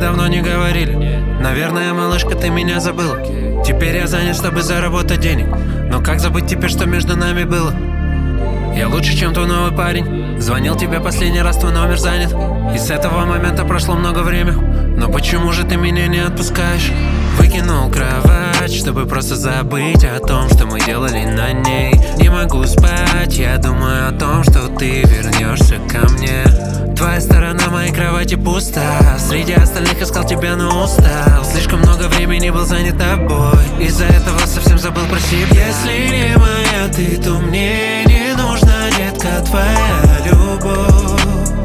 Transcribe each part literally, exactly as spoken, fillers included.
давно не говорили. Наверное, малышка, ты меня забыла. Теперь я занят, чтобы заработать денег. Но как забыть теперь, что между нами было? Я лучше, чем твой новый парень. Звонил тебе последний раз, твой номер занят. И с этого момента прошло много времени. Но почему же ты меня не отпускаешь? Выкинул кровать, чтобы просто забыть о том, что мы делали на ней. Не могу спать, я думаю о том, что ты вернешься ко мне. Твоя сторона моей кровати пуста. Среди остальных искал тебя, но устал. Слишком много времени был занят тобой. Из-за этого совсем забыл про себя. Если не моя ты, то мне не нужна, детка, твоя любовь.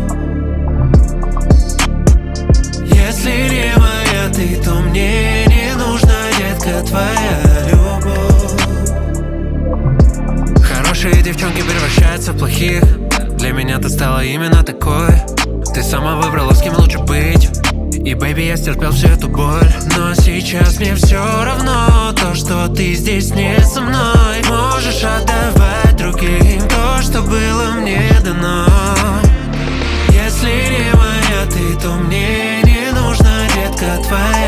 Если не моя ты, то мне не нужна, детка, твоя любовь. Хорошие девчонки превращаются в плохих. Для меня ты стала именно такой. Ты сама выбрала, с кем лучше быть. И, бэйби, я стерпел всю эту боль. Но сейчас мне все равно то, что ты здесь не со мной. Можешь отдавать другим то, что было мне дано. Если не моя ты, то мне не нужна, детка, твоя